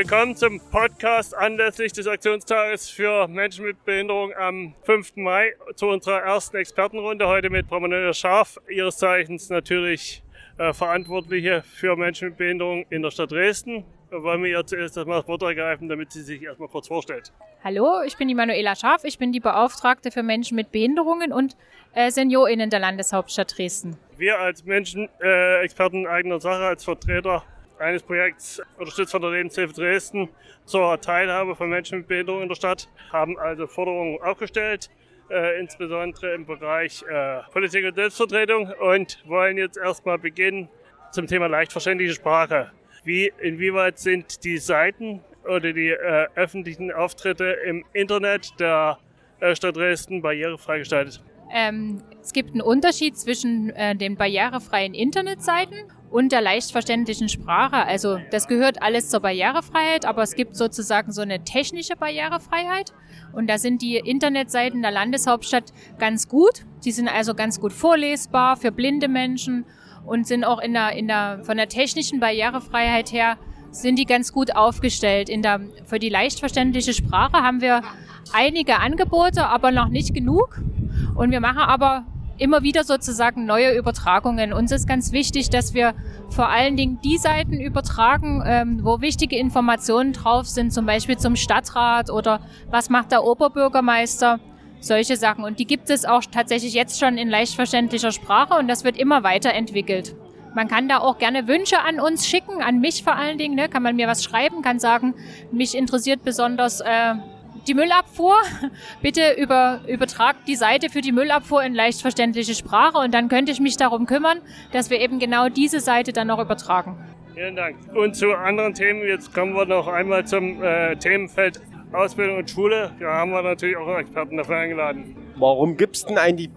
willkommen zum Podcast anlässlich des Aktionstages für Menschen mit Behinderung am 5. Mai zu unserer ersten Expertenrunde. Heute mit Frau Manuela Scharf, ihres Zeichens natürlich Verantwortliche für Menschen mit Behinderung in der Stadt Dresden. Wollen wir ihr zuerst das Wort ergreifen, damit sie sich erstmal kurz vorstellt. Hallo, ich bin die Manuela Scharf, ich bin die Beauftragte für Menschen mit Behinderungen und SeniorInnen der Landeshauptstadt Dresden. Wir als Experten eigener Sache, als Vertreter eines Projekts unterstützt von der Lebenshilfe Dresden zur Teilhabe von Menschen mit Behinderung in der Stadt, haben also Forderungen aufgestellt, insbesondere im Bereich Politik und Selbstvertretung, und wollen jetzt erstmal beginnen zum Thema leicht verständliche Sprache. Inwieweit sind die Seiten oder die öffentlichen Auftritte im Internet der Stadt Dresden barrierefrei gestaltet? Es gibt einen Unterschied zwischen den barrierefreien Internetseiten und der leicht verständlichen Sprache. Also das gehört alles zur Barrierefreiheit, aber es gibt sozusagen so eine technische Barrierefreiheit. Und da sind die Internetseiten der Landeshauptstadt ganz gut. Die sind also ganz gut vorlesbar für blinde Menschen und sind auch von der technischen Barrierefreiheit her sind die ganz gut aufgestellt. Für die leicht verständliche Sprache haben wir einige Angebote, aber noch nicht genug. Und wir machen aber immer wieder sozusagen neue Übertragungen. Uns ist ganz wichtig, dass wir vor allen Dingen die Seiten übertragen, wo wichtige Informationen drauf sind, zum Beispiel zum Stadtrat oder was macht der Oberbürgermeister, solche Sachen. Und die gibt es auch tatsächlich jetzt schon in leicht verständlicher Sprache und das wird immer weiterentwickelt. Man kann da auch gerne Wünsche an uns schicken, an mich vor allen Dingen, ne? Kann man mir was schreiben, kann sagen, mich interessiert besonders die Müllabfuhr. Bitte übertragt die Seite für die Müllabfuhr in leicht verständliche Sprache und dann könnte ich mich darum kümmern, dass wir eben genau diese Seite dann noch übertragen. Vielen Dank. Und zu anderen Themen, jetzt kommen wir noch einmal zum Themenfeld Ausbildung und Schule. Da haben wir natürlich auch Experten dafür eingeladen. Warum gibt es denn eigentlich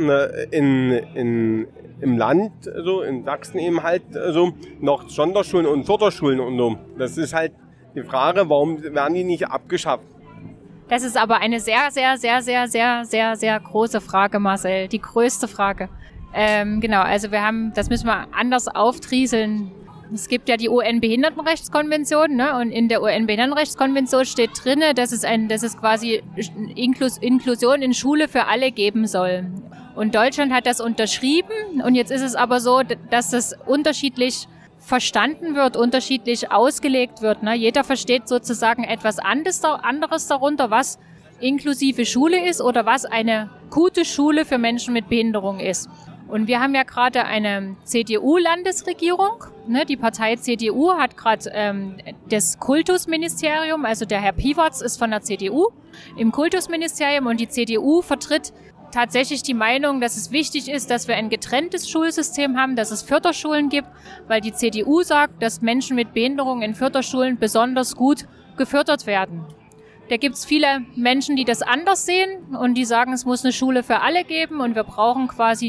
im Land, so in Sachsen eben halt so noch Sonderschulen und Förderschulen und so? Das ist halt die Frage, warum werden die nicht abgeschafft? Das ist aber eine sehr, sehr, sehr, sehr, sehr, sehr, sehr große Frage, Marcel. Die größte Frage. Genau, also das müssen wir anders aufdrieseln. Es gibt ja die UN-Behindertenrechtskonvention, ne? Und in der UN-Behindertenrechtskonvention steht drin, dass es quasi Inklusion in Schule für alle geben soll. Und Deutschland hat das unterschrieben und jetzt ist es aber so, dass das unterschiedlich verstanden wird, unterschiedlich ausgelegt wird. Ne? Jeder versteht sozusagen etwas anderes darunter, was inklusive Schule ist oder was eine gute Schule für Menschen mit Behinderung ist. Und wir haben ja gerade eine CDU-Landesregierung. Ne? Die Partei CDU hat gerade das Kultusministerium, also der Herr Piwarz ist von der CDU im Kultusministerium und die CDU vertritt tatsächlich die Meinung, dass es wichtig ist, dass wir ein getrenntes Schulsystem haben, dass es Förderschulen gibt, weil die CDU sagt, dass Menschen mit Behinderung in Förderschulen besonders gut gefördert werden. Da gibt es viele Menschen, die das anders sehen und die sagen, es muss eine Schule für alle geben und wir brauchen quasi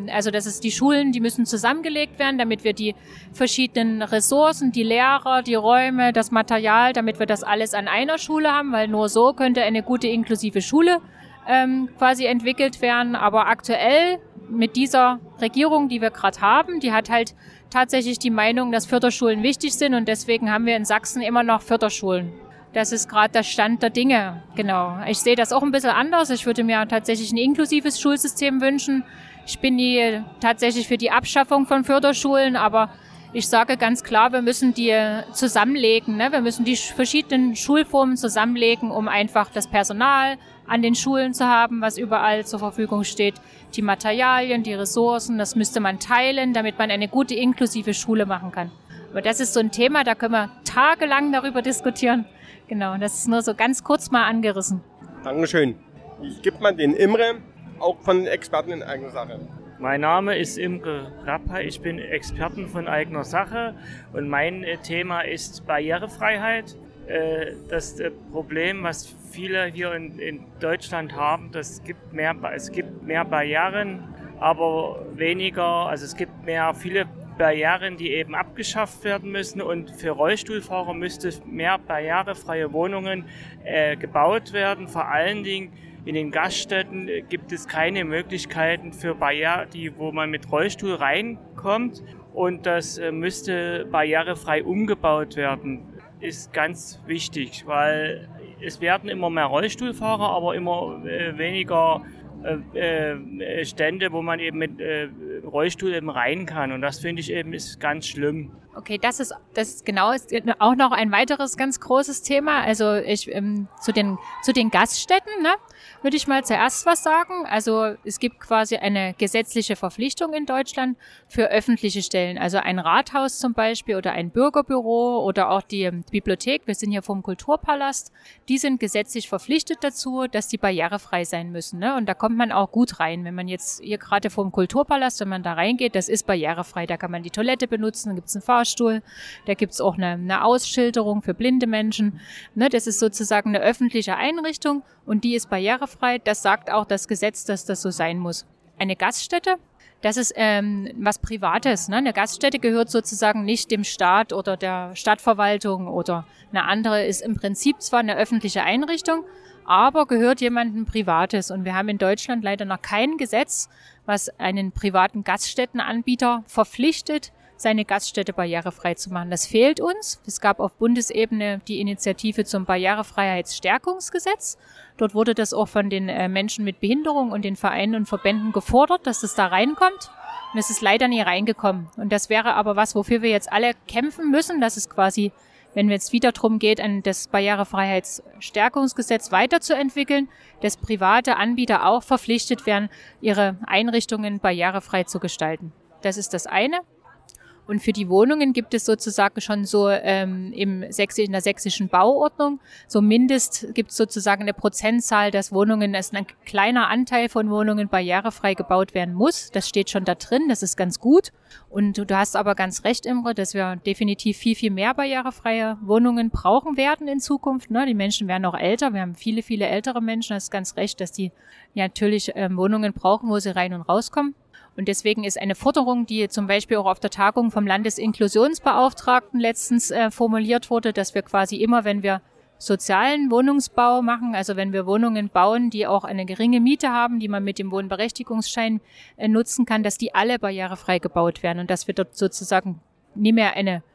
die Schulen, die müssen zusammengelegt werden, damit wir die verschiedenen Ressourcen, die Lehrer, die Räume, das Material, damit wir das alles an einer Schule haben, weil nur so könnte eine gute inklusive Schule quasi entwickelt werden. Aber aktuell mit dieser Regierung, die wir gerade haben, die hat halt tatsächlich die Meinung, dass Förderschulen wichtig sind und deswegen haben wir in Sachsen immer noch Förderschulen. Das ist gerade der Stand der Dinge, genau. Ich sehe das auch ein bisschen anders. Ich würde mir tatsächlich ein inklusives Schulsystem wünschen. Ich bin tatsächlich für die Abschaffung von Förderschulen, aber ich sage ganz klar, wir müssen die zusammenlegen. Ne? Wir müssen die verschiedenen Schulformen zusammenlegen, um einfach das Personal an den Schulen zu haben, was überall zur Verfügung steht. Die Materialien, die Ressourcen, das müsste man teilen, damit man eine gute inklusive Schule machen kann. Aber das ist so ein Thema, da können wir tagelang darüber diskutieren. Genau, das ist nur so ganz kurz mal angerissen. Dankeschön. Ich gebe mal den Imre, auch von den Experten in eigener Sache. Mein Name ist Imre Rappa, ich bin Experten von eigener Sache und mein Thema ist Barrierefreiheit. Das Problem, was viele hier in Deutschland haben, es gibt mehr Barrieren, aber weniger, also es gibt viele Barrieren, die eben abgeschafft werden müssen und für Rollstuhlfahrer müsste mehr barrierefreie Wohnungen gebaut werden. Vor allen Dingen in den Gaststätten gibt es keine Möglichkeiten für wo man mit Rollstuhl reinkommt und das müsste barrierefrei umgebaut werden. ist ganz wichtig, weil es werden immer mehr Rollstuhlfahrer, aber immer weniger Stände, wo man eben mit Rollstuhl eben rein kann. Und das finde ich eben ist ganz schlimm. Okay, das ist auch noch ein weiteres ganz großes Thema. Also zu den Gaststätten, ne, würde ich mal zuerst was sagen. Also es gibt quasi eine gesetzliche Verpflichtung in Deutschland für öffentliche Stellen. Also ein Rathaus zum Beispiel oder ein Bürgerbüro oder auch die Bibliothek. Wir sind hier vom Kulturpalast. Die sind gesetzlich verpflichtet dazu, dass die barrierefrei sein müssen. Ne? Und da kommt man auch gut rein. Wenn man jetzt hier gerade vom Kulturpalast, wenn man da reingeht, das ist barrierefrei. Da kann man die Toilette benutzen, da gibt es einen Fahrstuhl, da gibt es auch eine Ausschilderung für blinde Menschen. Ne, das ist sozusagen eine öffentliche Einrichtung und die ist barrierefrei. Das sagt auch das Gesetz, dass das so sein muss. Eine Gaststätte, das ist was Privates. Ne? Eine Gaststätte gehört sozusagen nicht dem Staat oder der Stadtverwaltung oder eine andere ist im Prinzip zwar eine öffentliche Einrichtung, aber gehört jemandem Privates. Und wir haben in Deutschland leider noch kein Gesetz, was einen privaten Gaststättenanbieter verpflichtet, seine Gaststätte barrierefrei zu machen. Das fehlt uns. Es gab auf Bundesebene die Initiative zum Barrierefreiheitsstärkungsgesetz. Dort wurde das auch von den Menschen mit Behinderung und den Vereinen und Verbänden gefordert, dass das da reinkommt. Und es ist leider nie reingekommen. Und das wäre aber was, wofür wir jetzt alle kämpfen müssen. Das ist quasi, wenn es wieder darum geht, das Barrierefreiheitsstärkungsgesetz weiterzuentwickeln, dass private Anbieter auch verpflichtet werden, ihre Einrichtungen barrierefrei zu gestalten. Das ist das eine. Und für die Wohnungen gibt es sozusagen schon so in der sächsischen Bauordnung, gibt es sozusagen eine Prozentzahl, dass ein kleiner Anteil von Wohnungen barrierefrei gebaut werden muss. Das steht schon da drin, das ist ganz gut. Und du hast aber ganz recht, Imre, dass wir definitiv viel, viel mehr barrierefreie Wohnungen brauchen werden in Zukunft. Ne? Die Menschen werden auch älter, wir haben viele, viele ältere Menschen, das ist ganz recht, dass die natürlich Wohnungen brauchen, wo sie rein und rauskommen. Und deswegen ist eine Forderung, die zum Beispiel auch auf der Tagung vom Landesinklusionsbeauftragten letztens formuliert wurde, dass wir quasi immer, wenn wir sozialen Wohnungsbau machen, also wenn wir Wohnungen bauen, die auch eine geringe Miete haben, die man mit dem Wohnberechtigungsschein nutzen kann, dass die alle barrierefrei gebaut werden und dass wir dort sozusagen nicht mehr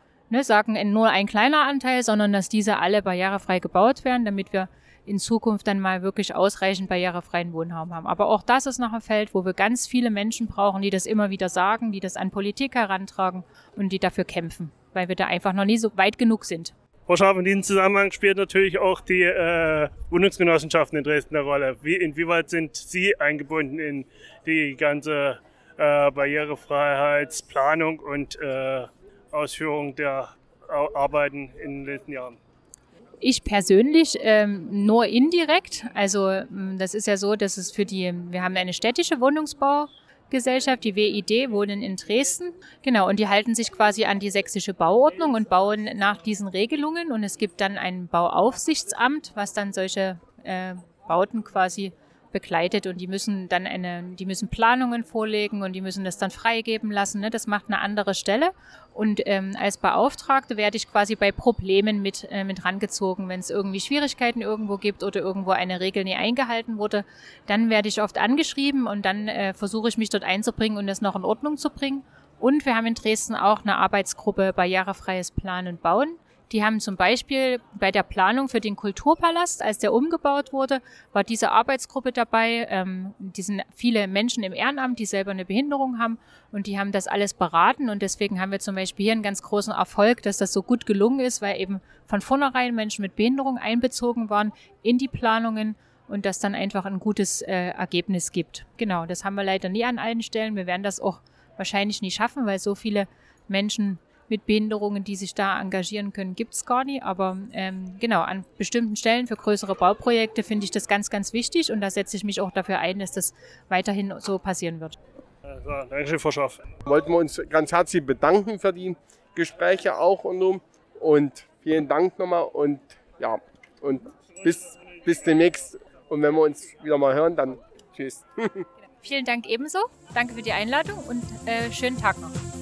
nur ein kleiner Anteil, sondern dass diese alle barrierefrei gebaut werden, damit wir in Zukunft dann mal wirklich ausreichend barrierefreien Wohnraum haben. Aber auch das ist noch ein Feld, wo wir ganz viele Menschen brauchen, die das immer wieder sagen, die das an Politik herantragen und die dafür kämpfen, weil wir da einfach noch nie so weit genug sind. Frau Scharf, in diesem Zusammenhang spielt natürlich auch die Wohnungsgenossenschaften in Dresden eine Rolle. Inwieweit sind Sie eingebunden in die ganze Barrierefreiheitsplanung und Ausführung der Arbeiten in den letzten Jahren? Ich persönlich nur indirekt. Also das ist ja so, dass wir haben eine städtische Wohnungsbaugesellschaft, die WID, Wohnen in Dresden. Genau, und die halten sich quasi an die sächsische Bauordnung und bauen nach diesen Regelungen. Und es gibt dann ein Bauaufsichtsamt, was dann solche Bauten quasi begleitet und die müssen Planungen vorlegen und die müssen das dann freigeben lassen. Ne? Das macht eine andere Stelle. Und als Beauftragte werde ich quasi bei Problemen mit rangezogen. Wenn es irgendwie Schwierigkeiten irgendwo gibt oder irgendwo eine Regel nie eingehalten wurde, dann werde ich oft angeschrieben und dann versuche ich mich dort einzubringen und das noch in Ordnung zu bringen. Und wir haben in Dresden auch eine Arbeitsgruppe Barrierefreies Planen und Bauen. Die haben zum Beispiel bei der Planung für den Kulturpalast, als der umgebaut wurde, war diese Arbeitsgruppe dabei. Die sind viele Menschen im Ehrenamt, die selber eine Behinderung haben und die haben das alles beraten und deswegen haben wir zum Beispiel hier einen ganz großen Erfolg, dass das so gut gelungen ist, weil eben von vornherein Menschen mit Behinderung einbezogen waren in die Planungen und das dann einfach ein gutes Ergebnis gibt. Genau, das haben wir leider nie an allen Stellen. Wir werden das auch wahrscheinlich nie schaffen, weil so viele Menschen mit Behinderungen, die sich da engagieren können, gibt es gar nicht. Aber genau, an bestimmten Stellen für größere Bauprojekte finde ich das ganz, ganz wichtig. Und da setze ich mich auch dafür ein, dass das weiterhin so passieren wird. Also, Dankeschön, Frau Scharf. Wollten wir uns ganz herzlich bedanken für die Gespräche auch und vielen Dank nochmal und ja, und bis demnächst. Und wenn wir uns wieder mal hören, dann tschüss. Vielen Dank ebenso. Danke für die Einladung und schönen Tag noch.